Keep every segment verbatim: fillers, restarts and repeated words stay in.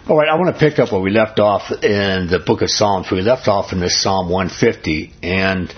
All right, I want to pick up where we left off in the book of Psalms. We left off in this Psalm one fifty, and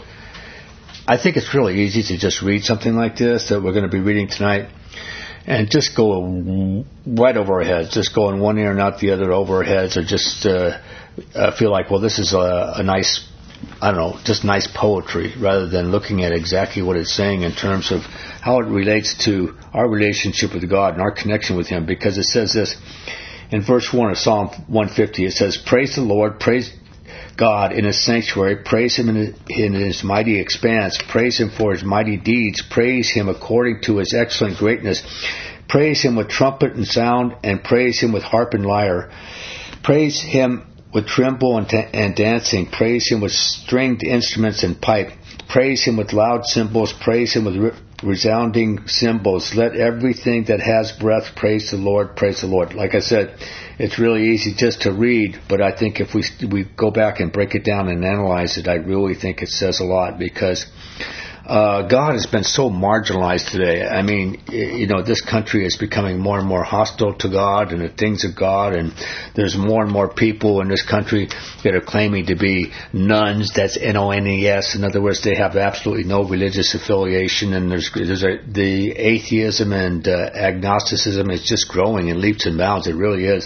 I think it's really easy to just read something like this that we're going to be reading tonight and just go right over our heads, just go in one ear and out the other over our heads, or just uh, uh, feel like, well, this is a, a nice, I don't know, just nice poetry, rather than looking at exactly what it's saying in terms of how it relates to our relationship with God and our connection with Him. Because it says this in verse one of Psalm one fifty, it says, "Praise the Lord, praise God in His sanctuary, praise Him in His, in His mighty expanse, praise Him for His mighty deeds, praise Him according to His excellent greatness, praise Him with trumpet and sound, and praise Him with harp and lyre, praise Him with timbrel and, ta- and dancing, praise Him with stringed instruments and pipe, praise Him with loud cymbals, praise Him with re- resounding cymbals. Let everything that has breath praise the Lord, praise the Lord." Like I said, it's really easy just to read, but I think if we we go back and break it down and analyze it, I really think it says a lot, because uh, God has been so marginalized today. I mean, you know, this country is becoming more and more hostile to God and the things of God, and there's more and more people in this country that are claiming to be nuns. That's N O N E S. In other words, they have absolutely no religious affiliation, and there's there's a, the atheism and uh, agnosticism is just growing in leaps and bounds. It really is,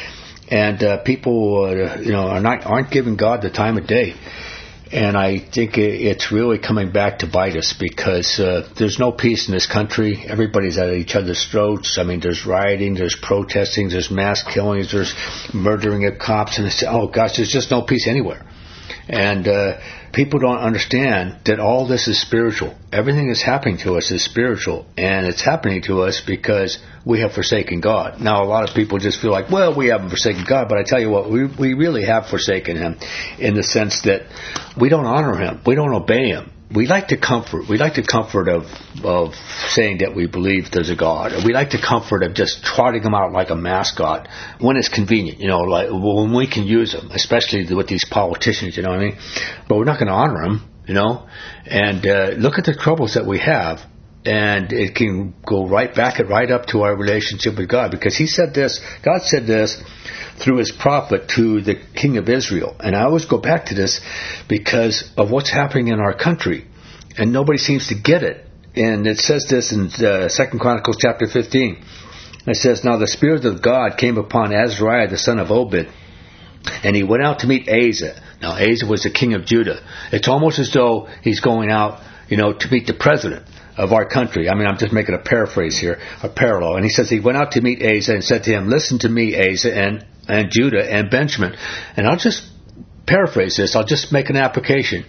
and uh, people, uh, you know, are not aren't giving God the time of day. And I think it's really coming back to bite us, because uh, there's no peace in this country. Everybody's at each other's throats. I mean, there's rioting, there's protesting, there's mass killings, there's murdering of cops, and it's, oh gosh, there's just no peace anywhere. And uh, people don't understand that all this is spiritual. Everything that's happening to us is spiritual, and it's happening to us because we have forsaken God. Now, a lot of people just feel like, well, we haven't forsaken God, but I tell you what, we we really have forsaken Him, in the sense that we don't honor Him, we don't obey Him. We like to comfort. We like the comfort of of saying that we believe there's a God. We like the comfort of just trotting Him out like a mascot when it's convenient, you know, like when we can use Him, especially with these politicians, you know what I mean? But we're not going to honor Him, you know. And uh, look at the troubles that we have, and it can go right back and right up to our relationship with God, because He said this. God said this through His prophet to the king of Israel. And I always go back to this because of what's happening in our country, and nobody seems to get it. And it says this in uh, Second Chronicles chapter fifteen. It says, "Now the Spirit of God came upon Azariah the son of Obed, and he went out to meet Asa." Now Asa was the king of Judah. It's almost as though he's going out, you know, to meet the president of our country. I mean, I'm just making a paraphrase here, a parallel. And he says he went out to meet Asa and said to him, "Listen to me, Asa, and and Judah and Benjamin." And I'll just paraphrase this. I'll just make an application.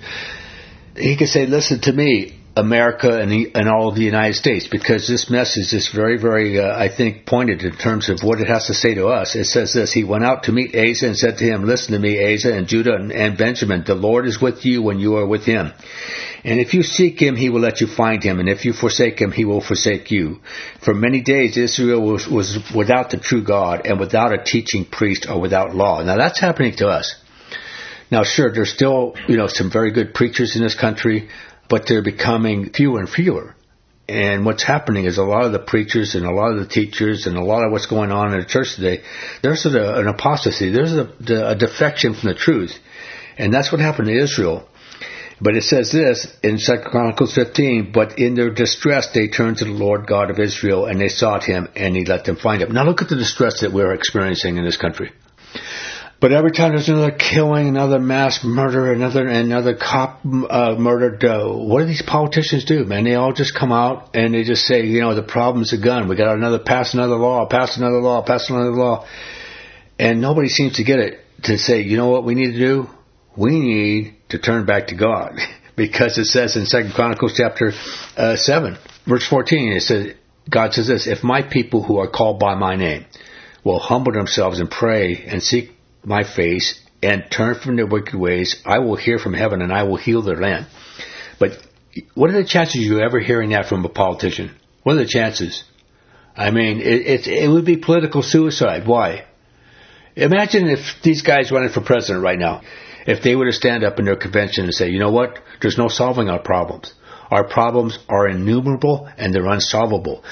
He could say, "Listen to me, America and, the, and all of the United States," because this message is very, very, uh, I think, pointed in terms of what it has to say to us. It says this: "He went out to meet Asa and said to him, 'Listen to me, Asa and Judah and, and Benjamin. The Lord is with you when you are with Him. And if you seek Him, He will let you find Him. And if you forsake Him, He will forsake you. For many days Israel was, was without the true God, and without a teaching priest, or without law.'" Now that's happening to us. Now, sure, there's still, you know, some very good preachers in this country, but they're becoming fewer and fewer. And what's happening is a lot of the preachers and a lot of the teachers and a lot of what's going on in the church today, there's a, an apostasy. There's a, a defection from the truth. And that's what happened to Israel. But it says this in Second Chronicles fifteen, "But in their distress they turned to the Lord God of Israel, and they sought Him, and He let them find Him." Now look at the distress that we're experiencing in this country. But every time there's another killing, another mass murder, another another cop uh, murdered, uh, what do these politicians do, man? They all just come out and they just say, you know, the problem's a gun. We got another, pass another law, pass another law, pass another law. And nobody seems to get it to say, you know what we need to do? We need to turn back to God. Because it says in Second Chronicles chapter uh, seven, verse fourteen, it says, God says this: "If my people who are called by my name will humble themselves and pray and seek my face and turn from their wicked ways, I will hear from heaven and I will heal their land." But what are the chances of you ever hearing that from a politician? What are the chances? I mean, it, it, it would be political suicide. Why? Imagine if these guys running for president right now, if they were to stand up in their convention and say, you know what, there's no solving our problems. Our problems are innumerable and they're unsolvable.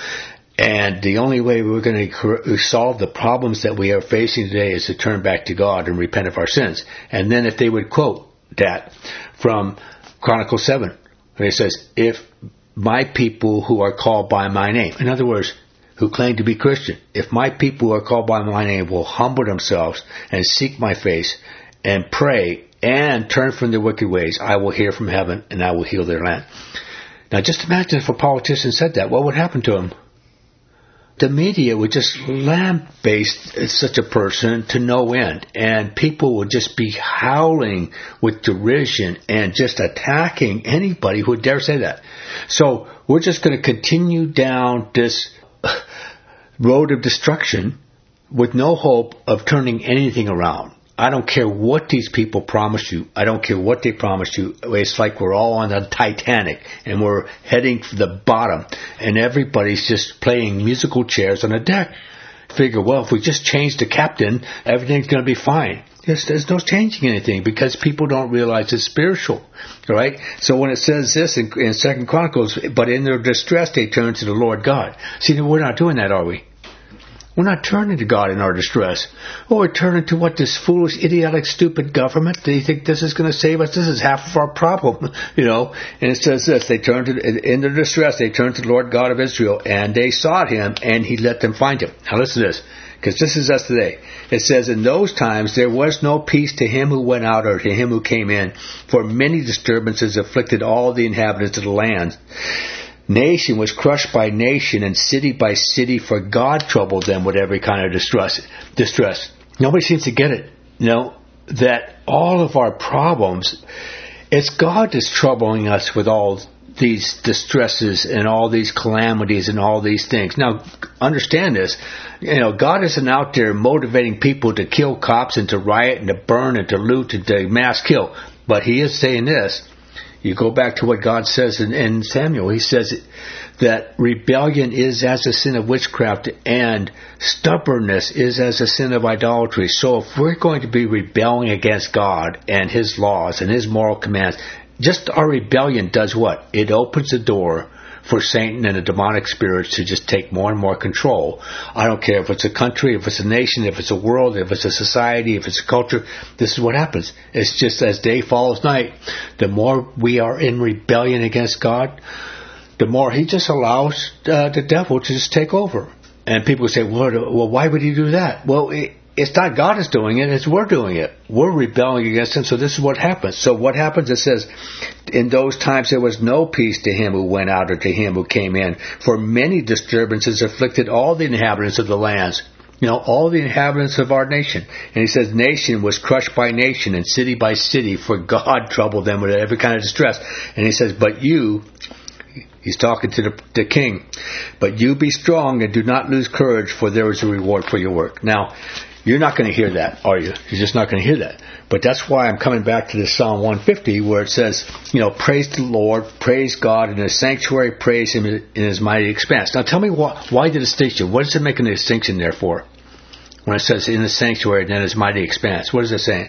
And the only way we're going to solve the problems that we are facing today is to turn back to God and repent of our sins. And then if they would quote that from Chronicles seven, where it says, if my people who are called by my name, in other words, who claim to be Christian, if my people who are called by my name will humble themselves and seek my face and pray and turn from their wicked ways, I will hear from heaven and I will heal their land. Now just imagine if a politician said that, what would happen to him? The media would just lambaste such a person to no end, and people would just be howling with derision and just attacking anybody who would dare say that. So we're just going to continue down this road of destruction with no hope of turning anything around. I don't care what these people promise you. I don't care what they promise you. It's like we're all on the Titanic and we're heading for the bottom and everybody's just playing musical chairs on a deck. Figure, well, if we just change the captain, everything's going to be fine. Yes, there's no changing anything because people don't realize it's spiritual, right? So when it says this in, in Second Chronicles, but in their distress they turn to the Lord God. See, we're not doing that, are we? We're not turning to God in our distress. Oh, we're turning to what, this foolish, idiotic, stupid government? Do you think this is going to save us? This is half of our problem, you know. And it says this, they turned to, in their distress, they turned to the Lord God of Israel, and they sought him, and he let them find him. Now listen to this, because this is us today. It says, in those times there was no peace to him who went out or to him who came in, for many disturbances afflicted all the inhabitants of the land. Nation was crushed by nation and city by city, for God troubled them with every kind of distress. Distress. Nobody seems to get it. You know, that all of our problems, it's God that's troubling us with all these distresses and all these calamities and all these things. Now, understand this. You know, God isn't out there motivating people to kill cops and to riot and to burn and to loot and to mass kill. But he is saying this. You go back to what God says in, in Samuel. He says that rebellion is as a sin of witchcraft and stubbornness is as a sin of idolatry. So if we're going to be rebelling against God and his laws and his moral commands, just our rebellion does what? It opens the door for Satan and the demonic spirits to just take more and more control. I don't care if it's a country, if it's a nation, if it's a world, if it's a society, if it's a culture. This is what happens. It's just as day follows night. The more we are in rebellion against God, the more he just allows uh, the devil to just take over. And people say, well, well, why would he do that? Well, it, it's not God is doing it, it's we're doing it. We're rebelling against him, so this is what happens. So what happens, it says, in those times there was no peace to him who went out or to him who came in, for many disturbances afflicted all the inhabitants of the lands. You know, all the inhabitants of our nation. And he says, nation was crushed by nation and city by city, for God troubled them with every kind of distress. And he says, but you... He's talking to the, the king. But you be strong and do not lose courage, for there is a reward for your work. Now, you're not going to hear that, are you? You're just not going to hear that. But that's why I'm coming back to this Psalm one fifty where it says, you know, praise the Lord, praise God in his sanctuary, praise him in his mighty expanse. Now tell me why, why the distinction? What is it making the distinction there for? When it says in the sanctuary and in his mighty expanse, what is it saying?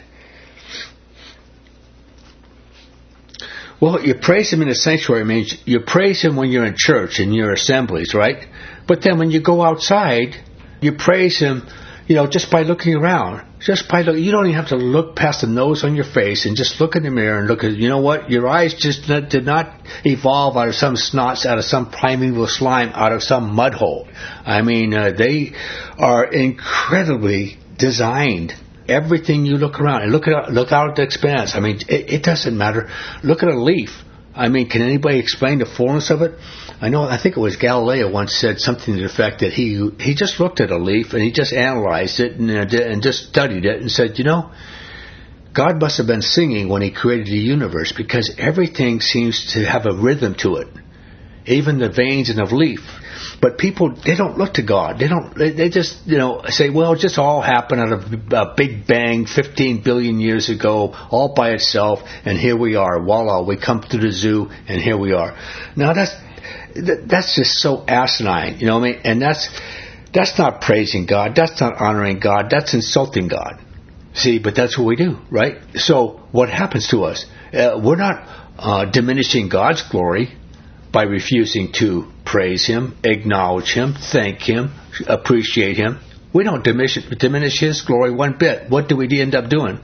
Well, you praise him in the sanctuary means you praise him when you're in church, in your assemblies, right? But then when you go outside, you praise him, you know, just by looking around. Just by look, you don't even have to look past the nose on your face and just look in the mirror and look at, you know what? Your eyes just did not evolve out of some snots, out of some primeval slime, out of some mud hole. I mean, uh, they are incredibly designed. Everything you look around and look at look out at the expanse. I mean, it, it doesn't matter. Look at a leaf. I mean, can anybody explain the fullness of it? I know. I think it was Galileo once said something to the effect that he he just looked at a leaf and he just analyzed it and and just studied it and said, you know, God must have been singing when he created the universe because everything seems to have a rhythm to it, even the veins in a leaf. But people, they don't look to God. They don't. They, they just, you know, say, well, it just all happened out of a big bang fifteen billion years ago, all by itself, and here we are. Voila, we come to the zoo, and here we are. Now, that's that's just so asinine, you know what I mean? And that's that's not praising God. That's not honoring God. That's insulting God. See, but that's what we do, right? So what happens to us? Uh, we're not uh, diminishing God's glory. by refusing to praise Him, acknowledge Him, thank Him, appreciate Him. We don't diminish, diminish His glory one bit. What do we end up doing?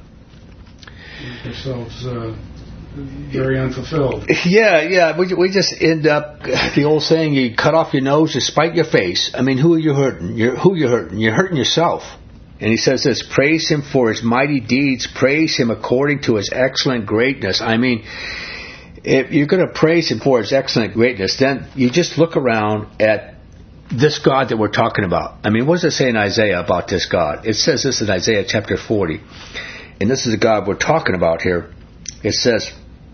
Make ourselves uh, very unfulfilled. Yeah, yeah. We we just end up, the old saying, you cut off your nose to spite your face. I mean, who are you hurting? You're, who are you hurting? You're hurting yourself. And he says this, praise Him for His mighty deeds, praise Him according to His excellent greatness. I mean, if you're going to praise Him for His excellent greatness, then you just look around at this God that we're talking about. I mean, what does it say in Isaiah about this God? It says this in Isaiah chapter forty. And this is the God we're talking about here. It says,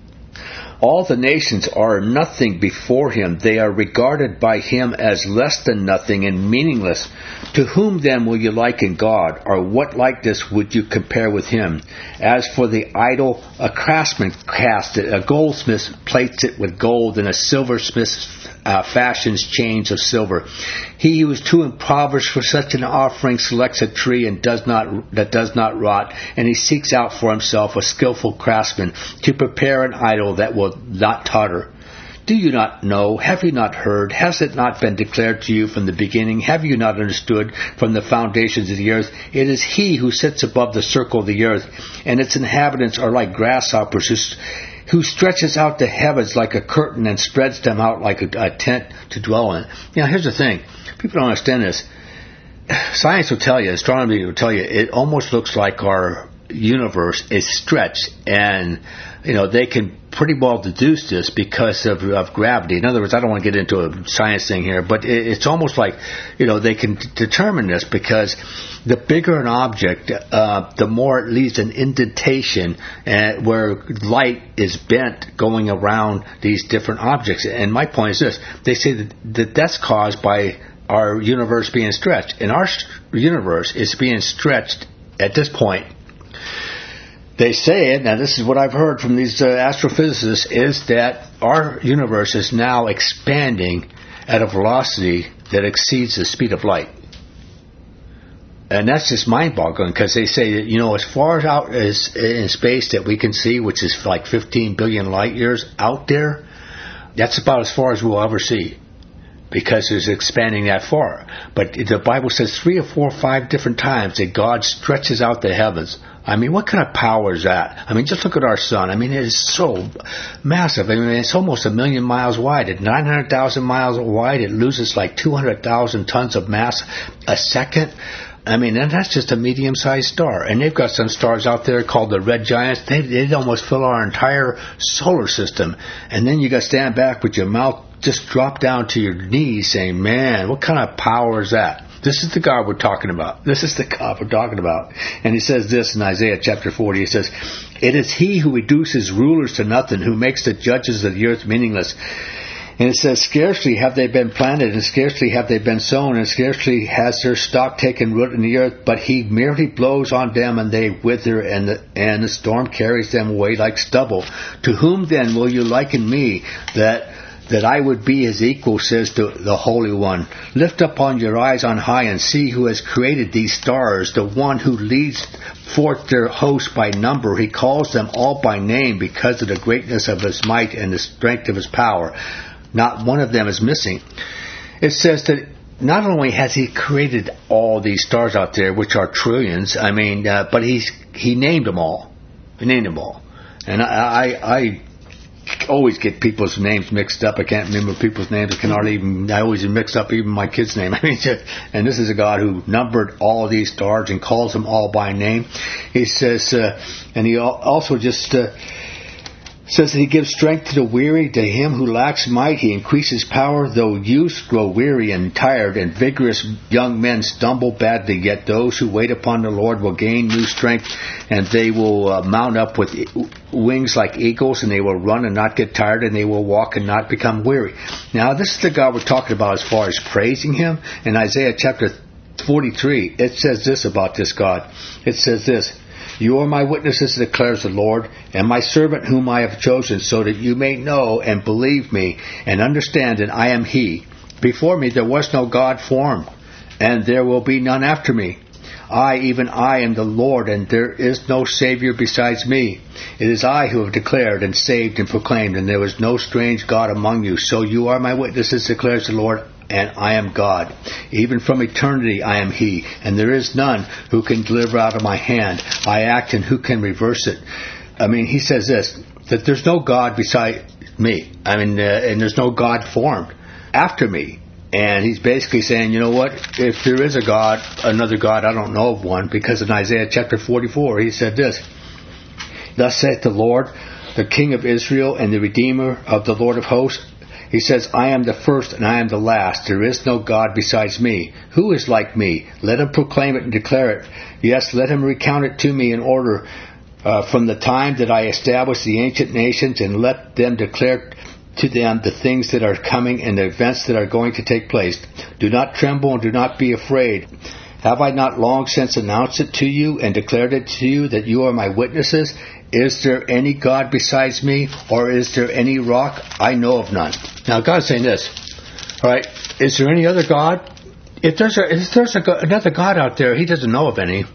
all the nations are nothing before Him. They are regarded by Him as less than nothing and meaningless. To whom then will you liken God? Or what likeness would you compare with Him? As for the idol, a craftsman cast it, a goldsmith plates it with gold, and a silversmith uh, fashions chains of silver. He who is too impoverished for such an offering selects a tree and does not that does not rot, and he seeks out for himself a skillful craftsman to prepare an idol that will not totter. Do you not know? Have you not heard? Has it not been declared to you from the beginning? Have you not understood from the foundations of the earth? It is He who sits above the circle of the earth, and its inhabitants are like grasshoppers, who, who stretches out the heavens like a curtain and spreads them out like a, a tent to dwell in. Now, here's the thing. People don't understand this. Science will tell you, astronomy will tell you, it almost looks like our universe is stretched, and you know they can pretty well deduce this because of, of gravity. In other words, I don't want to get into a science thing here, but it, it's almost like you know they can d- determine this because the bigger an object, uh, the more it leaves an indentation uh, where light is bent going around these different objects. And my point is this: they say that, that that's caused by our universe being stretched, and our st- universe is being stretched at this point. They say, now this is what I've heard from these uh, astrophysicists, is that our universe is now expanding at a velocity that exceeds the speed of light. And that's just mind-boggling because they say that, you know, as far out as in space that we can see, which is like fifteen billion light years out there, that's about as far as we'll ever see, because it's expanding that far. But the Bible says three or four or five different times that God stretches out the heavens. I mean, what kind of power is that? I mean, just look at our sun. I mean, it is so massive. I mean, it's almost a million miles wide. At nine hundred thousand miles wide, it loses like two hundred thousand tons of mass a second. I mean, and that's just a medium-sized star. And they've got some stars out there called the red giants. They, they almost fill our entire solar system. And then you got to stand back with your mouth just drop down to your knees saying, man, what kind of power is that? This is the God we're talking about. This is the God we're talking about. And he says this in Isaiah chapter forty. He says, it is He who reduces rulers to nothing, who makes the judges of the earth meaningless. And it says, scarcely have they been planted, and scarcely have they been sown, and scarcely has their stock taken root in the earth, but He merely blows on them, and they wither, and the, and the storm carries them away like stubble. To whom then will you liken me, that that I would be His equal, says the, the Holy One. Lift up on your eyes on high and see who has created these stars, the one who leads forth their hosts by number. He calls them all by name because of the greatness of His might and the strength of His power. Not one of them is missing. It says that not only has He created all these stars out there, which are trillions, I mean, uh, but he's he named them all. He named them all. And I... I, I always get people's names mixed up. I can't remember people's names. I can hardly even, I always mix up even my kid's name. I mean, and this is a God who numbered all these stars and calls them all by name. He says, uh, and he also just uh, says that He gives strength to the weary. To him who lacks might, He increases power. Though youths grow weary and tired, and vigorous young men stumble badly, yet those who wait upon the Lord will gain new strength, and they will uh, mount up with wings like eagles, and they will run and not get tired, and they will walk and not become weary. Now, this is the God we're talking about as far as praising Him. In Isaiah chapter forty-three, it says this about this God. It says this, you are my witnesses, declares the Lord, and my servant whom I have chosen, so that you may know and believe me, and understand that I am He. Before me there was no God formed, and there will be none after me. I, even I, am the Lord, and there is no Savior besides me. It is I who have declared and saved and proclaimed, and there is no strange God among you. So you are my witnesses, declares the Lord, and I am God. Even from eternity I am He, and there is none who can deliver out of my hand. I act, and who can reverse it? I mean, he says this, that there's no God beside me. I mean, uh, and there's no God formed after me. And he's basically saying, you know what, if there is a God, another God, I don't know of one, because in Isaiah chapter forty-four, he said this, Thus saith the Lord, the King of Israel and the Redeemer of the Lord of hosts. He says, I am the first and I am the last. There is no God besides me. Who is like me? Let him proclaim it and declare it. Yes, let him recount it to me in order uh, from the time that I established the ancient nations, and let them declare to them the things that are coming and the events that are going to take place. Do not tremble and do not be afraid. Have I not long since announced it to you and declared it to you that you are my witnesses? Is there any God besides me, or is there any rock? I know of none. Now God's saying this, all right, is there any other God? If there's, a, if there's a, another God out there, He doesn't know of any.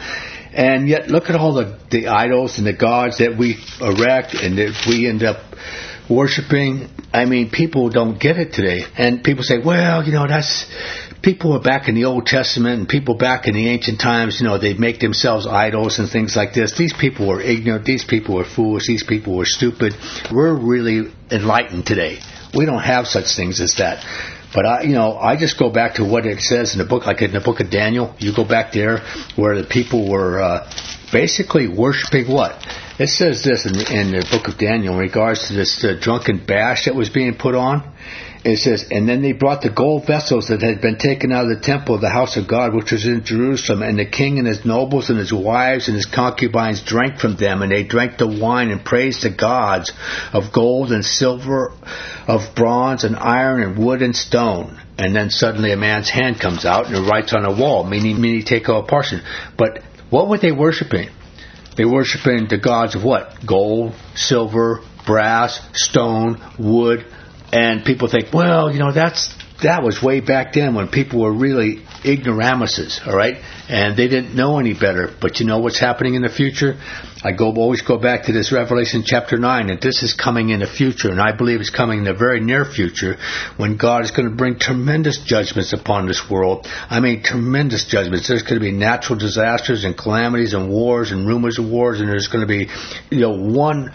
And yet look at all the, the idols and the gods that we erect and that we end up worshiping. I mean, people don't get it today. And people say, well, you know, that's, people are back in the Old Testament and people back in the ancient times, you know, they make themselves idols and things like this. These people were ignorant. These people were foolish. These people were stupid. We're really enlightened today. We don't have such things as that. But I, you know, I just go back to what it says in the book, like in the book of Daniel. You go back there where the people were uh, basically worshiping what? It says this in, in the book of Daniel in regards to this uh, drunken bash that was being put on. It says, and then they brought the gold vessels that had been taken out of the temple of the house of God, which was in Jerusalem, and the king and his nobles and his wives and his concubines drank from them, and they drank the wine and praised the gods of gold and silver, of bronze and iron and wood and stone. And then suddenly a man's hand comes out and it writes on a wall, meaning, meaning take a portion. But what were they worshiping? They were worshiping the gods of what? Gold, silver, brass, stone, wood. And people think, well, you know, that's that was way back then when people were really ignoramuses, all right? And they didn't know any better. But you know what's happening in the future? I go always go back to this Revelation chapter nine, and this is coming in the future, and I believe it's coming in the very near future when God is going to bring tremendous judgments upon this world. I mean, tremendous judgments. There's going to be natural disasters and calamities and wars and rumors of wars, and there's going to be, you know, one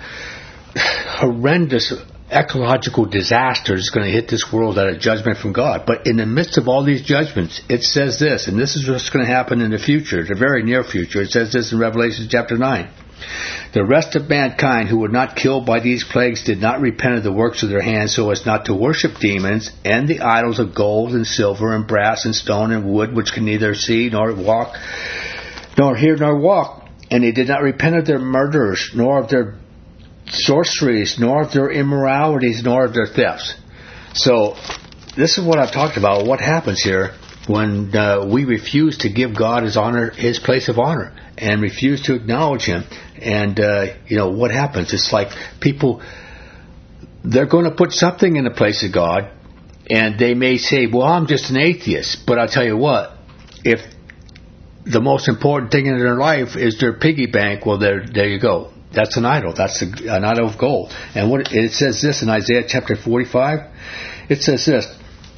horrendous ecological disaster is going to hit this world at a judgment from God. But in the midst of all these judgments, it says this, and this is what's going to happen in the future, the very near future. It says this in Revelation chapter nine. The rest of mankind who were not killed by these plagues did not repent of the works of their hands so as not to worship demons and the idols of gold and silver and brass and stone and wood, which can neither see nor walk, nor hear nor walk. And they did not repent of their murders, nor of their sorceries, nor of their immoralities, nor of their thefts. So this is what I've talked about. What happens here when uh, we refuse to give God His honor, His place of honor, and refuse to acknowledge Him? And uh, you know what happens? It's like people, they're going to put something in the place of God, and they may say, "Well, I'm just an atheist." But I'll tell you what: if the most important thing in their life is their piggy bank, well, there, there you go. That's an idol. That's a, an idol of gold. And what it says this in Isaiah chapter forty-five. It says this,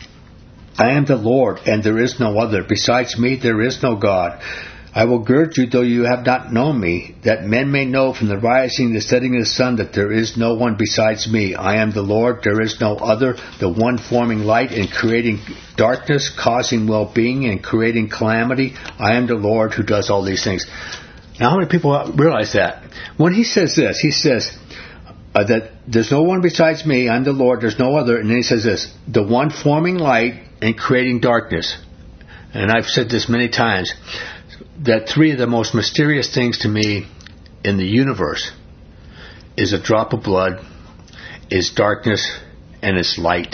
I am the Lord, and there is no other. Besides me, there is no God. I will gird you, though you have not known me, that men may know from the rising and the setting of the sun that there is no one besides me. I am the Lord, there is no other, the one forming light and creating darkness, causing well-being and creating calamity. I am the Lord who does all these things. Now, how many people realize that? When he says this, he says uh, that there's no one besides me, I'm the Lord, there's no other. And then he says this, the one forming light and creating darkness. And I've said this many times, that three of the most mysterious things to me in the universe is a drop of blood, is darkness, and is light.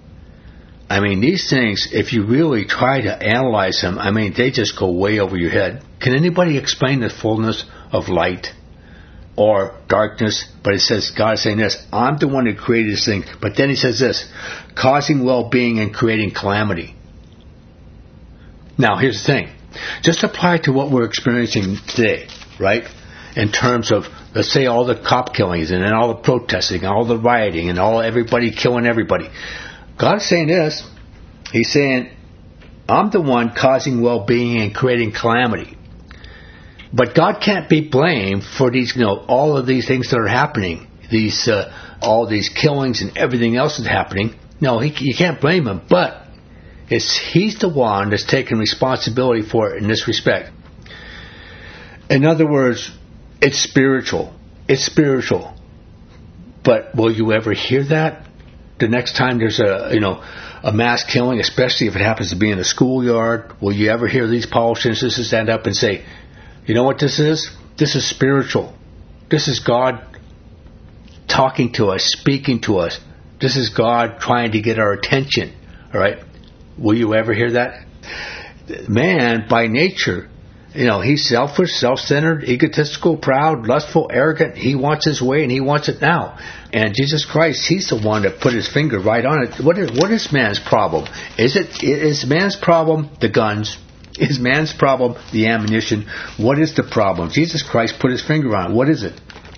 I mean, these things, if you really try to analyze them, I mean, they just go way over your head. Can anybody explain the fullness of light or darkness? But it says, God is saying this, I'm the one who created this thing. But then he says this, causing well-being and creating calamity. Now, here's the thing. Just apply it to what we're experiencing today, right? In terms of, let's say, all the cop killings and then all the protesting, and all the rioting, and all everybody killing everybody. God's saying this. He's saying, I'm the one causing well-being and creating calamity. But God can't be blamed for these, you know, all of these things that are happening. These, uh, all these killings and everything else that's happening. No, he, you can't blame him. But it's he's the one that's taking responsibility for it in this respect. In other words, it's spiritual. It's spiritual. But will you ever hear that? The next time there's a, you know, a mass killing, especially if it happens to be in a schoolyard, will you ever hear these politicians stand up and say, you know what this is? This is spiritual. This is God talking to us, speaking to us. This is God trying to get our attention. All right? Will you ever hear that? Man, by nature, you know, he's selfish, self-centered, egotistical, proud, lustful, arrogant. He wants his way and he wants it now. And Jesus Christ, he's the one that put his finger right on it. What is, what is man's problem? Is it is man's problem the guns? Is man's problem the ammunition? What is the problem? Jesus Christ put his finger on it. What is it?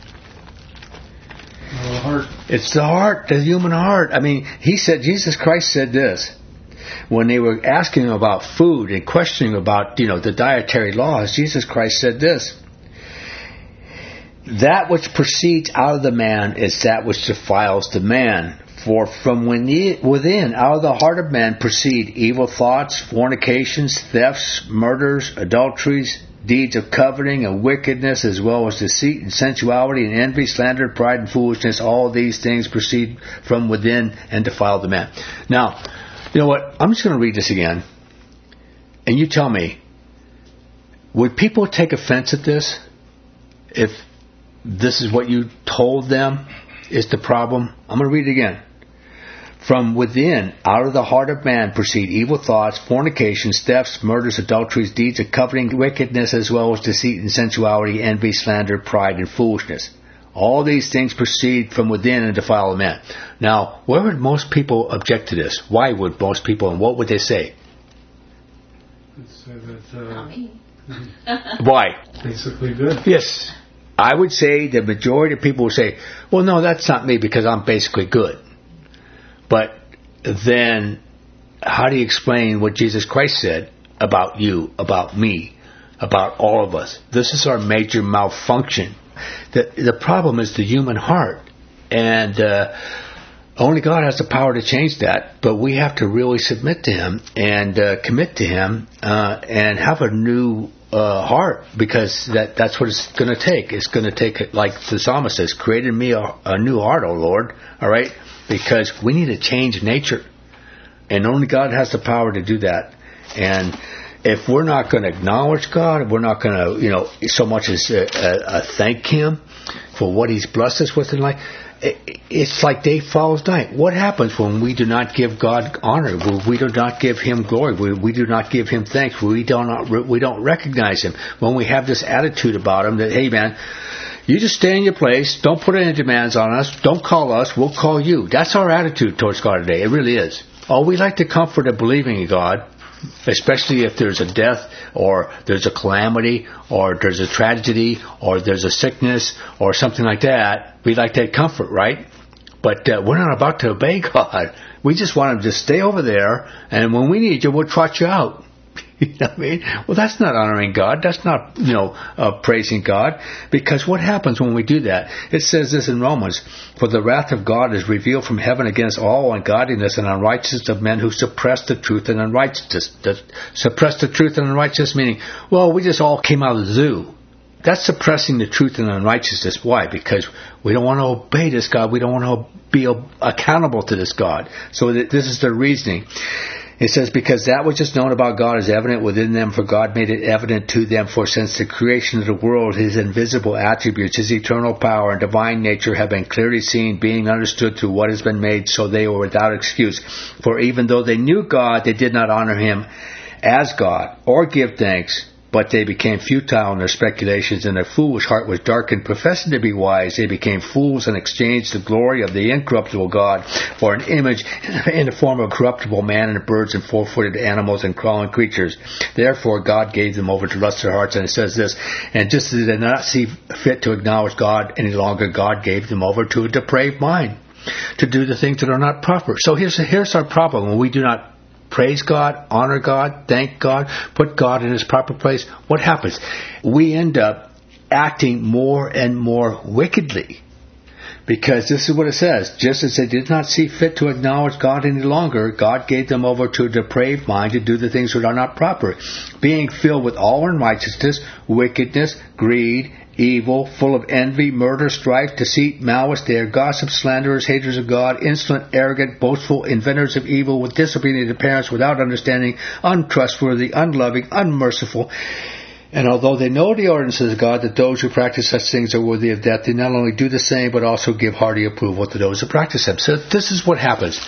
The heart. It's the heart, the human heart. I mean, he said, Jesus Christ said this. When they were asking him about food and questioning about, you know, the dietary laws, Jesus Christ said this. That which proceeds out of the man is that which defiles the man. For from within, out of the heart of man, proceed evil thoughts, fornications, thefts, murders, adulteries, deeds of coveting and wickedness, as well as deceit and sensuality and envy, slander, pride and foolishness. All these things proceed from within and defile the man. Now, you know what? I'm just going to read this again. And you tell me, would people take offense at this if this is what you told them is the problem? I'm going to read it again. From within, out of the heart of man, proceed evil thoughts, fornications, thefts, murders, adulteries, deeds of coveting, wickedness, as well as deceit and sensuality, envy, slander, pride, and foolishness. All these things proceed from within and defile a man. Now, why would most people object to this? Why would most people, and what would they say? Say that, uh, Why? Basically good. Yes. I would say the majority of people would say, well, no, that's not me because I'm basically good. But then, how do you explain what Jesus Christ said about you, about me, about all of us? This is our major malfunction. The, the problem is the human heart. And uh, only God has the power to change that. But we have to really submit to Him and uh, commit to Him uh, and have a new uh, heart, because that, that's what it's going to take. It's going to take, like the psalmist says, create in me a, a new heart, O Lord. All right? Because we need to change nature. And only God has the power to do that. And if we're not going to acknowledge God, if we're not going to, you know, so much as uh, uh, thank Him for what He's blessed us with in life, it, it's like day follows night. What happens when we do not give God honor? When we do not give Him glory? We, we do not give Him thanks? We don't, we don't recognize Him? When we have this attitude about Him that, hey man, you just stay in your place. Don't put any demands on us. Don't call us. We'll call you. That's our attitude towards God today. It really is. Oh, we like the comfort of believing in God, especially if there's a death or there's a calamity or there's a tragedy or there's a sickness or something like that. We like that comfort, right? But uh, we're not about to obey God. We just want Him to stay over there, and when we need you, we'll trot you out. You know what I mean? Well, that's not honoring God. That's not, you know, uh, praising God. Because what happens when we do that? It says this in Romans, for the wrath of God is revealed from heaven against all ungodliness and unrighteousness of men who suppress the truth and unrighteousness. The, suppress the truth and unrighteousness meaning, well, we just all came out of the zoo. That's suppressing the truth and unrighteousness. Why? Because we don't want to obey this God. We don't want to be accountable to this God. So this is the reasoning. It says, because that which is known about God is evident within them, for God made it evident to them. For since the creation of the world, His invisible attributes, His eternal power and divine nature have been clearly seen, being understood through what has been made, so they were without excuse. For even though they knew God, they did not honor Him as God, or give thanks, But they became futile in their speculations, and their foolish heart was darkened. Professing to be wise, they became fools and exchanged the glory of the incorruptible God for an image in the form of a corruptible man and birds and four-footed animals and crawling creatures. Therefore God gave them over to lust their hearts. And it says this, and just as they did not see fit to acknowledge God any longer, God gave them over to a depraved mind to do the things that are not proper. So here's, here's our problem. When we do not praise God, honor God, thank God, put God in His proper place, what happens? We end up acting more and more wickedly. Because this is what it says, just as they did not see fit to acknowledge God any longer, God gave them over to a depraved mind to do the things that are not proper, being filled with all unrighteousness, wickedness, greed, evil, full of envy, murder, strife, deceit, malice. They are gossips, slanderers, haters of God, insolent, arrogant, boastful, inventors of evil, with disobedient parents, without understanding, untrustworthy, unloving, unmerciful. And although they know the ordinances of God, that those who practice such things are worthy of death, they not only do the same, but also give hearty approval to those who practice them. So this is what happens.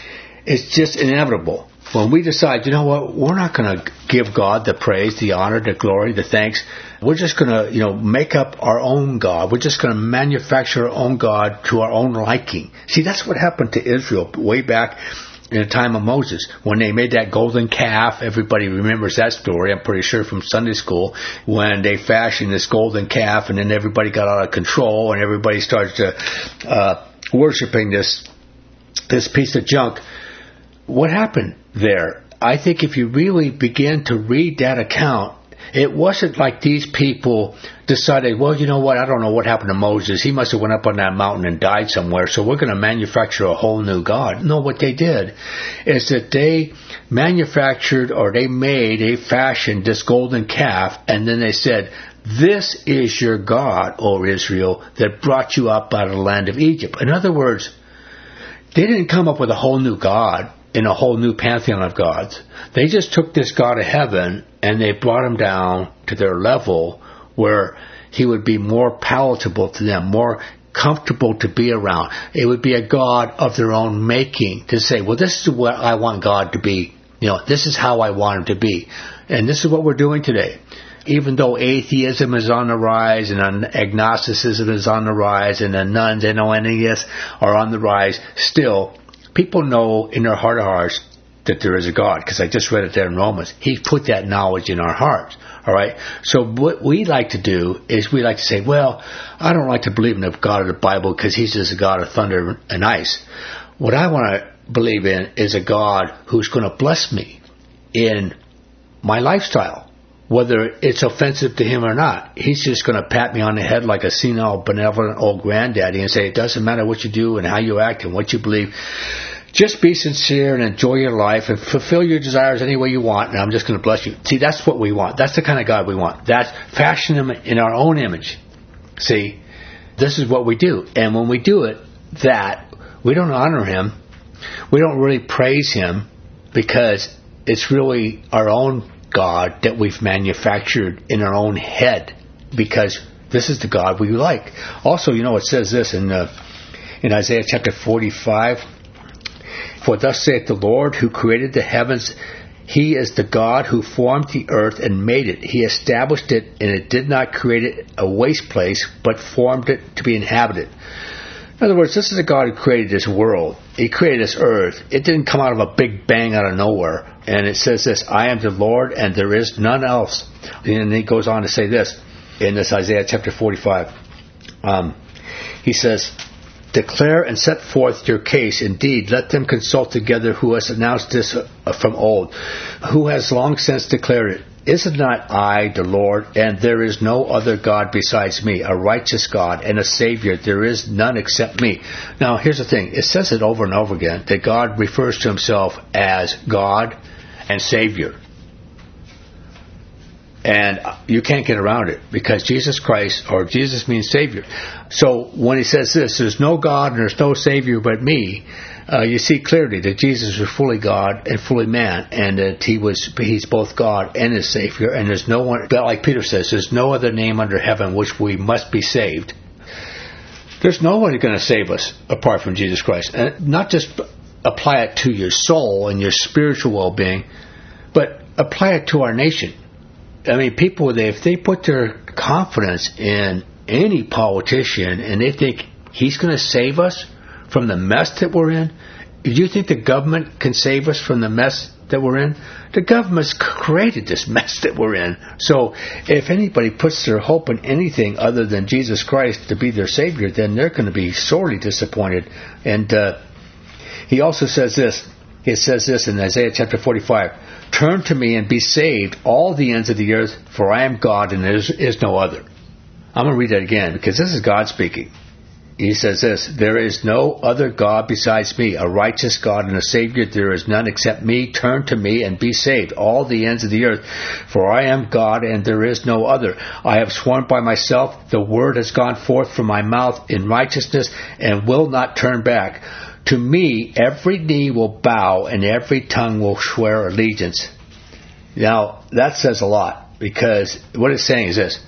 It's just inevitable. When we decide, you know what, we're not going to give God the praise, the honor, the glory, the thanks. We're just going to, you know, make up our own God. We're just going to manufacture our own God to our own liking. See, that's what happened to Israel way back in the time of Moses, when they made that golden calf. Everybody remembers that story, I'm pretty sure, from Sunday school, when they fashioned this golden calf, and then everybody got out of control, and everybody started to uh, worshiping this this piece of junk. What happened there? I think if you really begin to read that account, it wasn't like these people decided, well, you know what, I don't know what happened to Moses. He must have went up on that mountain and died somewhere, so we're going to manufacture a whole new God. No, what they did is that they manufactured, or they made, they fashioned this golden calf, and then they said, this is your God, O Israel, that brought you up out of the land of Egypt. In other words, they didn't come up with a whole new God in a whole new pantheon of gods. They just took this God of heaven and they brought him down to their level where he would be more palatable to them, more comfortable to be around. It would be a God of their own making, to say, well, this is what I want God to be. You know, this is how I want him to be. And this is what we're doing today. Even though atheism is on the rise and agnosticism is on the rise and the nuns and N E S are on the rise, still, people know in their heart of hearts that there is a God, because I just read it there in Romans. He put that knowledge in our hearts. All right. So what we like to do is we like to say, well, I don't like to believe in the God of the Bible because he's just a God of thunder and ice. What I want to believe in is a God who's going to bless me in my lifestyle, whether it's offensive to him or not. He's just going to pat me on the head like a senile, benevolent old granddaddy and say, it doesn't matter what you do and how you act and what you believe. Just be sincere and enjoy your life and fulfill your desires any way you want, and I'm just going to bless you. See, that's what we want. That's the kind of God we want. That's fashion him in our own image. See, this is what we do. And when we do it, that, we don't honor him. We don't really praise him because it's really our own God that we've manufactured in our own head, because this is the God we like. Also, you know, it says this in uh, in Isaiah chapter forty-five, for thus saith the Lord, who created the heavens, he is the God who formed the earth and made it. He established it, and it did not create it a waste place, but formed it to be inhabited. In other words, this is the God who created this world. He created this earth. It didn't come out of a big bang out of nowhere. And it says this, I am the Lord and there is none else. And he goes on to say this in this Isaiah chapter forty-five. Um, he says, declare and set forth your case. Indeed, let them consult together who has announced this from old, who has long since declared it. Is it not I, the Lord, and there is no other God besides me, a righteous God and a Savior? There is none except me. Now, here's the thing. It says it over and over again, that God refers to himself as God and Savior. And you can't get around it, because Jesus Christ, or Jesus means Savior. So when he says this, there's no God and there's no Savior but me, uh, you see clearly that Jesus was fully God and fully man, and that he was he's both God and his Savior. And there's no one, like Peter says, there's no other name under heaven which we must be saved. There's no one going to save us apart from Jesus Christ. And not just apply it to your soul and your spiritual well-being, but apply it to our nation. I mean, people, they, if they put their confidence in any politician and they think he's going to save us from the mess that we're in, do you think the government can save us from the mess that we're in? The government's created this mess that we're in. So if anybody puts their hope in anything other than Jesus Christ to be their Savior, then they're going to be sorely disappointed. And uh, he also says this. It says this in Isaiah chapter forty-five. Turn to me and be saved, all the ends of the earth, for I am God and there is, is no other. I'm going to read that again because this is God speaking. He says this, there is no other God besides me, a righteous God and a Savior. There is none except me. Turn to me and be saved, all the ends of the earth. For I am God and there is no other. I have sworn by myself, the word has gone forth from my mouth in righteousness and will not turn back. To me, every knee will bow and every tongue will swear allegiance. Now, that says a lot because what it's saying is this.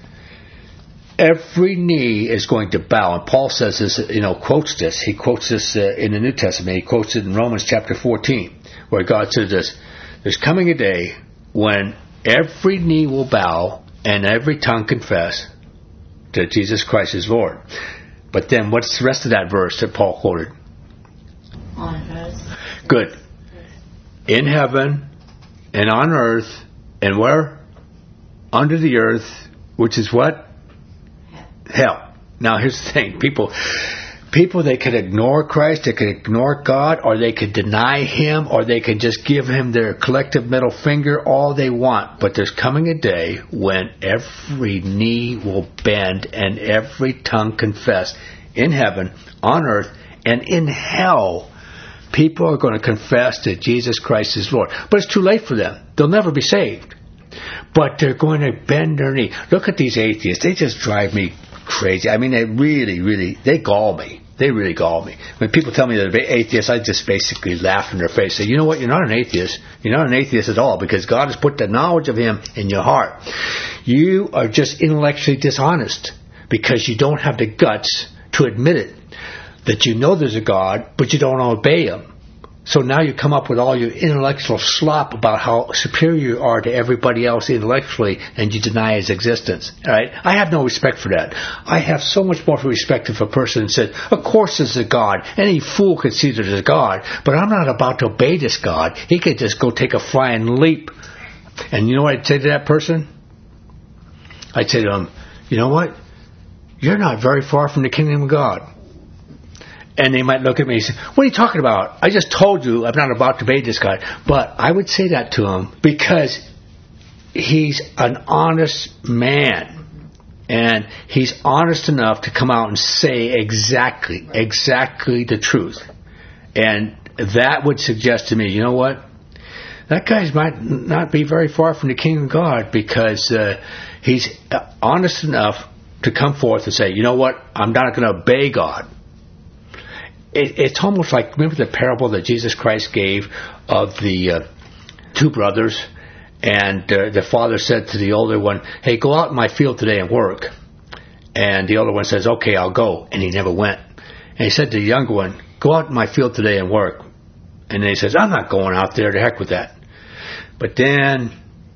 Every knee is going to bow. And Paul says this, you know, quotes this. He quotes this uh, in the New Testament. He quotes it in Romans chapter fourteen, where God says this, there's coming a day when every knee will bow and every tongue confess that Jesus Christ is Lord. But then what's the rest of that verse that Paul quoted? On earth. Good. In heaven and on earth and where? Under the earth, which is what? Hell. Now here's the thing. People, people, they could ignore Christ, they could ignore God, or they could deny Him, or they could just give Him their collective middle finger, all they want. But there's coming a day when every knee will bend and every tongue confess in heaven, on earth, and in hell. People are going to confess that Jesus Christ is Lord. But it's too late for them. They'll never be saved. But they're going to bend their knee. Look at these atheists. They just drive me crazy. I mean, they really, really, they gall me. They really gall me. When people tell me they're atheists, I just basically laugh in their face. Say, you know what? You're not an atheist. You're not an atheist at all because God has put the knowledge of Him in your heart. You are just intellectually dishonest because you don't have the guts to admit it. That you know there's a God, but you don't obey Him. So now you come up with all your intellectual slop about how superior you are to everybody else intellectually, and you deny His existence. All right? I have no respect for that. I have so much more respect if a person said, of course there's a God. Any fool could see there's a God, but I'm not about to obey this God. He could just go take a flying leap. And you know what I'd say to that person? I'd say to him, you know what? You're not very far from the kingdom of God. And they might look at me and say, what are you talking about? I just told you I'm not about to obey this God. But I would say that to him because he's an honest man. And he's honest enough to come out and say exactly, exactly the truth. And that would suggest to me, you know what? That guy might not be very far from the kingdom of God because uh, he's honest enough to come forth and say, you know what? I'm not going to obey God. It, it's almost like, remember the parable that Jesus Christ gave of the uh, two brothers, and uh, the father said to the older one, hey, go out in my field today and work. And the older one says, okay, I'll go. And he never went. And he said to the younger one, go out in my field today and work. And then he says, I'm not going out there, to heck with that. But then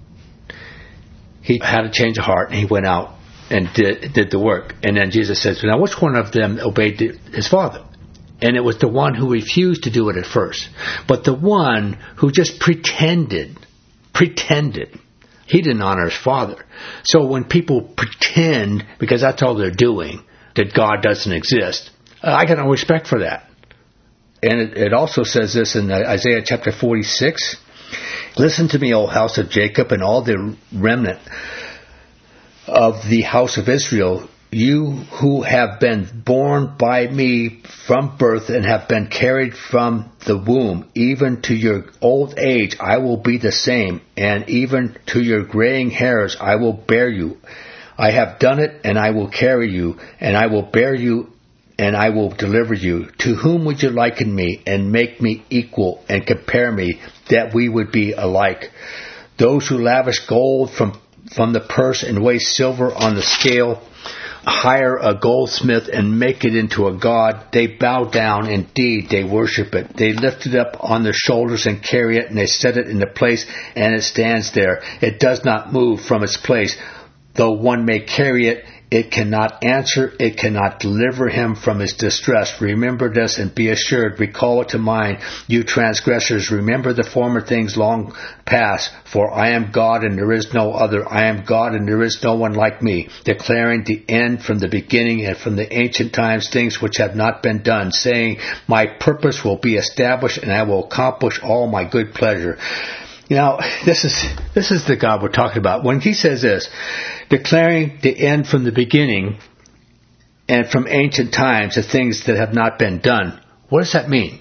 he had a change of heart, and he went out and did, did the work. And then Jesus says, now which one of them obeyed his father? And it was the one who refused to do it at first. But the one who just pretended, pretended, he didn't honor his father. So when people pretend, because that's all they're doing, that God doesn't exist, I got no respect for that. And it, it also says this in Isaiah chapter forty-six. Listen to me, O house of Jacob, and all the remnant of the house of Israel, you who have been born by me from birth and have been carried from the womb, even to your old age I will be the same, and even to your graying hairs I will bear you. I have done it, and I will carry you, and I will bear you, and I will deliver you. To whom would you liken me, and make me equal, and compare me, that we would be alike? Those who lavish gold from, from the purse and weigh silver on the scale, hire a goldsmith and make it into a god. They bow down. Indeed, they worship it. They lift it up on their shoulders and carry it, and they set it in the place, and it stands there. It does not move from its place. Though one may carry it, it cannot answer, it cannot deliver him from his distress. Remember this and be assured. Recall it to mind, you transgressors. Remember the former things long past. For I am God and there is no other. I am God and there is no one like me. Declaring the end from the beginning and from the ancient times things which have not been done. Saying, my purpose will be established and I will accomplish all my good pleasure. You know, this is this is the God we're talking about. When he says this, declaring the end from the beginning and from ancient times the things that have not been done. What does that mean?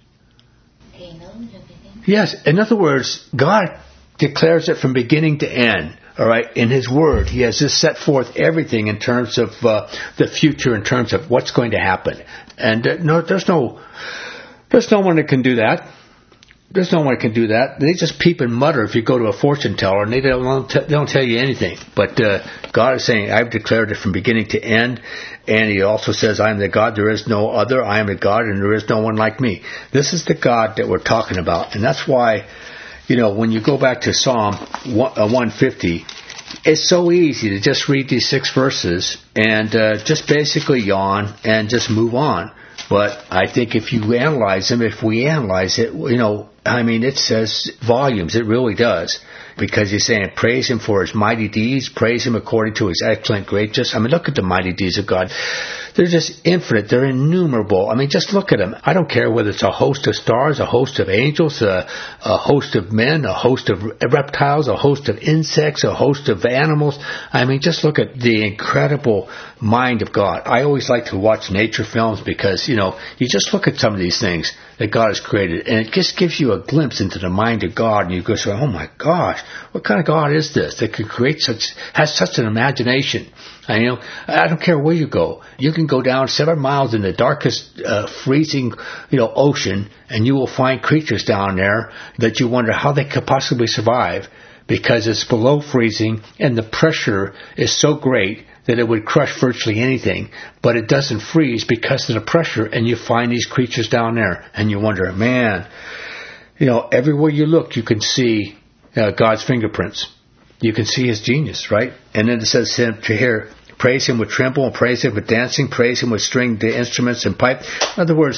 He knows everything. Yes, in other words, God declares it from beginning to end. All right, in His Word, He has just set forth everything in terms of uh, the future, in terms of what's going to happen. And uh, no, there's no, there's no one that can do that. There's no one that can do that. They just peep and mutter if you go to a fortune teller, and they don't they don't tell you anything. But uh, God is saying, I've declared it from beginning to end. And He also says, I am the God, there is no other. I am the God, and there is no one like me. This is the God that we're talking about. And that's why, you know, when you go back to Psalm one fifty, it's so easy to just read these six verses and uh, just basically yawn and just move on. But I think if you analyze them, if we analyze it, you know, I mean, it says volumes. It really does. Because He's saying, praise Him for His mighty deeds. Praise Him according to His excellent greatness. I mean, look at the mighty deeds of God. They're just infinite. They're innumerable. I mean, just look at them. I don't care whether it's a host of stars, a host of angels, a, a host of men, a host of reptiles, a host of insects, a host of animals. I mean, just look at the incredible mind of God. I always like to watch nature films because, you know, you just look at some of these things that God has created, and it just gives you a glimpse into the mind of God, and you go, oh my gosh, what kind of God is this that can create such, has such an imagination? I you know, I don't care where you go. You can go down seven miles in the darkest, uh, freezing, you know, ocean, and you will find creatures down there that you wonder how they could possibly survive, because it's below freezing, and the pressure is so great that it would crush virtually anything, but it doesn't freeze because of the pressure, and you find these creatures down there, and you wonder, man, you know, everywhere you look, you can see uh, God's fingerprints. You can see His genius, right? And then it says to here, praise Him with tremble, and praise Him with dancing, praise Him with stringed instruments and pipe. In other words,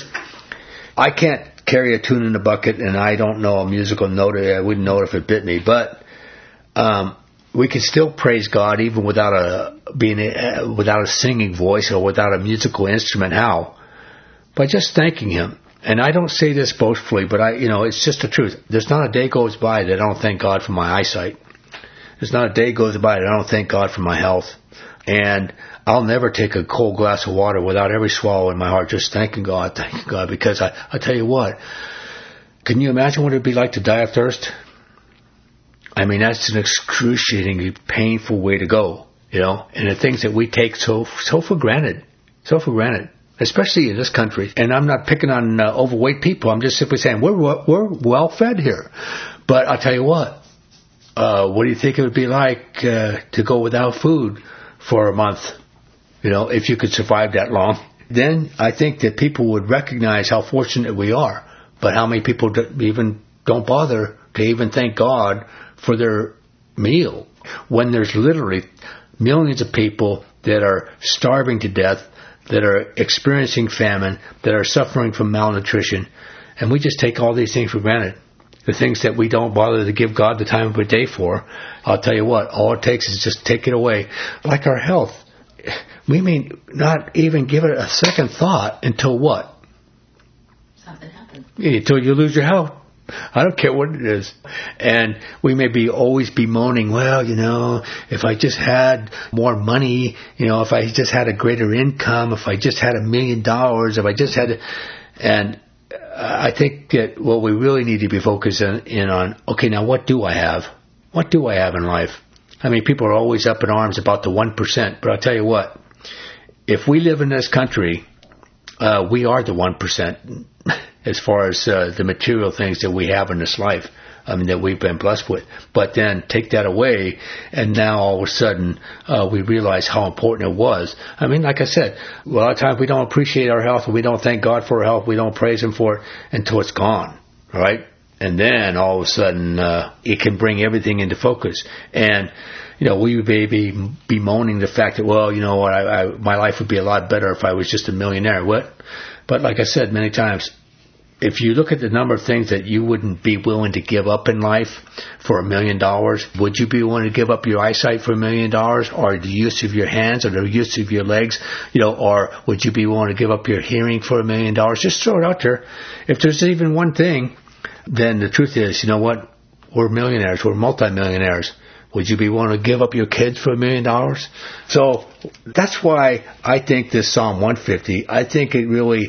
I can't carry a tune in a bucket, and I don't know a musical note. I wouldn't know it if it bit me, but um, we can still praise God even without a being a, without a singing voice or without a musical instrument. How? By just thanking Him. And I don't say this boastfully, but I, you know, it's just the truth. There's not a day goes by that I don't thank God for my eyesight. There's not a day goes by that I don't thank God for my health. And I'll never take a cold glass of water without every swallow in my heart just thanking God, thanking God. Because I, I tell you what, can you imagine what it would be like to die of thirst? I mean, that's an excruciatingly painful way to go, you know, and the things that we take so so for granted, so for granted, especially in this country. And I'm not picking on uh, overweight people. I'm just simply saying we're we're well fed here. But I'll tell you what, uh, what do you think it would be like uh, to go without food for a month, you know, if you could survive that long? Then I think that people would recognize how fortunate we are. But how many people do, even don't bother to even thank God for their meal when there's literally millions of people that are starving to death, that are experiencing famine, that are suffering from malnutrition, and we just take all these things for granted. The things that we don't bother to give God the time of a day for, I'll tell you what, all it takes is just take it away. Like our health, we may not even give it a second thought until what? Something happens. Until you lose your health. I don't care what it is. And we may be always bemoaning, well, you know, if I just had more money, you know, if I just had a greater income, if I just had a million dollars, if I just had, and I think that what we really need to be focusing in on, okay, now what do I have? What do I have in life? I mean, people are always up in arms about the one percent, but I'll tell you what, if we live in this country, uh, we are the one percent. As far as uh, the material things that we have in this life. I mean, that we've been blessed with. But then take that away, and now all of a sudden uh, we realize how important it was. I mean, like I said, a lot of times we don't appreciate our health, and we don't thank God for our health, we don't praise Him for it until it's gone, right? And then all of a sudden uh, it can bring everything into focus. And you know, we may be bemoaning the fact that, well, you know what, I, I, my life would be a lot better if I was just a millionaire. What? But like I said many times, if you look at the number of things that you wouldn't be willing to give up in life for a million dollars, would you be willing to give up your eyesight for a million dollars, or the use of your hands, or the use of your legs, you know, or would you be willing to give up your hearing for a million dollars? Just throw it out there. If there's even one thing, then the truth is, you know what, we're millionaires, we're multimillionaires. Would you be willing to give up your kids for a million dollars? So that's why I think this Psalm one fifty, I think it really,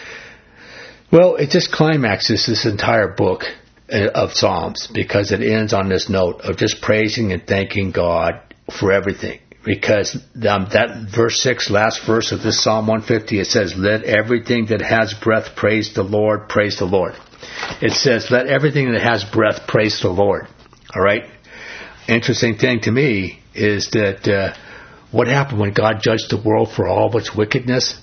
well, it just climaxes this entire book of Psalms, because it ends on this note of just praising and thanking God for everything. Because um, that verse six, last verse of this Psalm one fifty, it says, let everything that has breath praise the Lord, praise the Lord. It says, let everything that has breath praise the Lord. All right? Interesting thing to me is that uh, what happened when God judged the world for all of its wickedness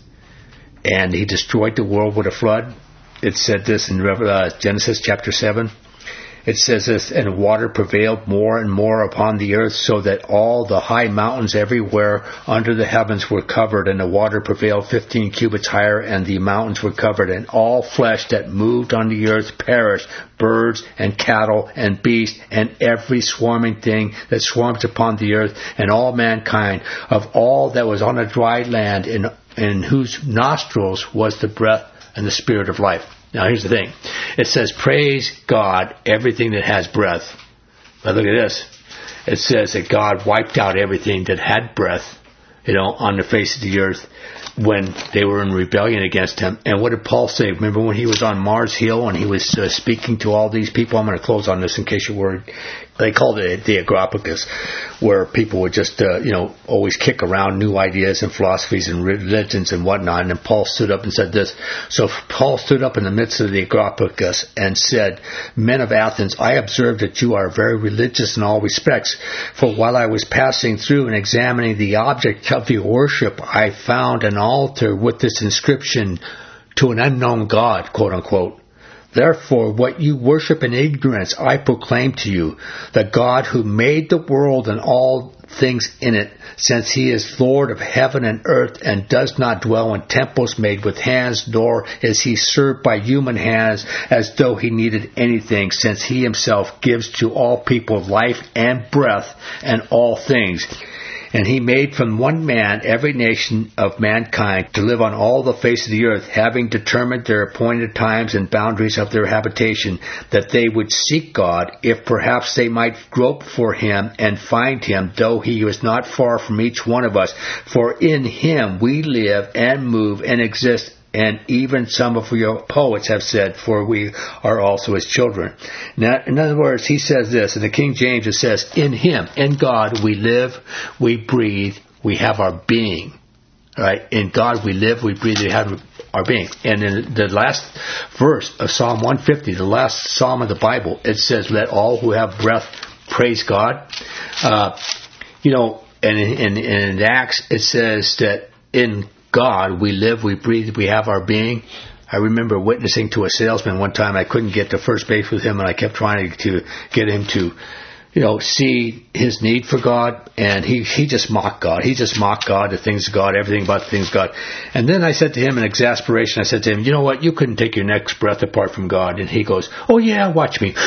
and He destroyed the world with a flood? It said this in uh, Genesis chapter seven. It says this, and water prevailed more and more upon the earth, so that all the high mountains everywhere under the heavens were covered, and the water prevailed fifteen cubits higher, and the mountains were covered, and all flesh that moved on the earth perished, birds and cattle and beasts, and every swarming thing that swarms upon the earth, and all mankind, of all that was on the dry land, in, in whose nostrils was the breath and the spirit of life. Now, here's the thing. It says, praise God, everything that has breath. But look at this. It says that God wiped out everything that had breath, you know, on the face of the earth when they were in rebellion against Him. And what did Paul say? Remember when he was on Mars Hill and he was uh, speaking to all these people? I'm going to close on this in case you're worried. They called it the Areopagus, where people would just, uh, you know, always kick around new ideas and philosophies and religions and whatnot. And then Paul stood up and said this. So Paul stood up in the midst of the Areopagus and said, men of Athens, I observe that you are very religious in all respects. For while I was passing through and examining the object of your worship, I found an altar with this inscription, to an unknown God, quote unquote. Therefore, what you worship in ignorance, I proclaim to you, the God who made the world and all things in it, since He is Lord of heaven and earth, and does not dwell in temples made with hands, nor is He served by human hands as though He needed anything, since He Himself gives to all people life and breath and all things. And He made from one man every nation of mankind to live on all the face of the earth, having determined their appointed times and boundaries of their habitation, that they would seek God, if perhaps they might grope for Him and find Him, though He was not far from each one of us. For in Him we live and move and exist, and even some of your poets have said, for we are also His children. Now, in other words, he says this, in the King James it says, in Him, in God, we live, we breathe, we have our being. Right? In God we live, we breathe, we have our being. And in the last verse of Psalm one fifty, the last psalm of the Bible, it says, let all who have breath praise God. Uh, you know, and in, in, in Acts it says that in God, we live, we breathe, we have our being. I remember witnessing to a salesman one time. I couldn't get to first base with him, and I kept trying to get him to, you know, see his need for God, and he, he just mocked God. He just mocked God, the things of God, everything about the things of God. And then I said to him in exasperation, I said to him, you know what, you couldn't take your next breath apart from God. And he goes, oh yeah, watch me.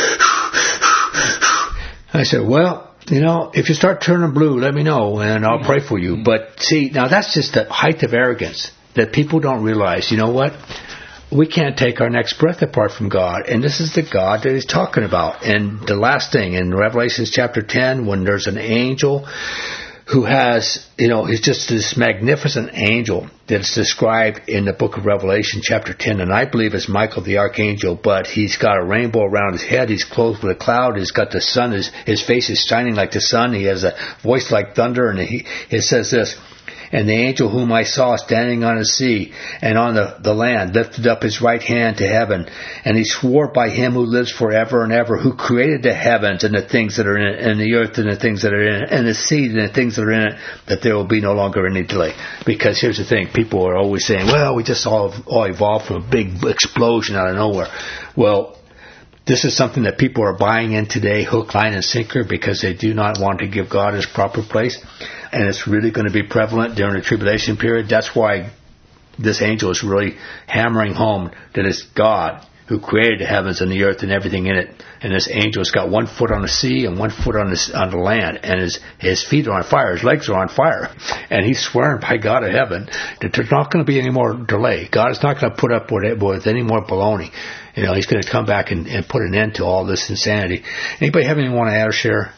I said, well, you know, if you start turning blue, let me know, and I'll pray for you. But see, now that's just the height of arrogance that people don't realize. You know what? We can't take our next breath apart from God. And this is the God that He's talking about. And the last thing, in Revelation chapter ten, when there's an angel who has, you know, he's just this magnificent angel that's described in the book of Revelation chapter ten, and I believe it's Michael the archangel, but he's got a rainbow around his head, he's clothed with a cloud, he's got the sun, his, his face is shining like the sun, he has a voice like thunder, and he, it says this, And the angel whom I saw standing on the sea and on the, the land lifted up his right hand to heaven, and he swore by him who lives forever and ever, who created the heavens and the things that are in it, and the earth and the things that are in it, and the sea and the things that are in it, that there will be no longer any delay. Because here's the thing, people are always saying, well, we just all, all evolved from a big explosion out of nowhere. Well, this is something that people are buying in today, hook, line, and sinker, because they do not want to give God his proper place. And it's really going to be prevalent during the tribulation period. That's why this angel is really hammering home that it's God who created the heavens and the earth and everything in it. And this angel's got one foot on the sea and one foot on the, on the land. And his, his feet are on fire. His legs are on fire. And he's swearing by God of heaven that there's not going to be any more delay. God is not going to put up with, it, with any more baloney. You know, he's going to come back and, and put an end to all this insanity. Anybody have anything want to add or share?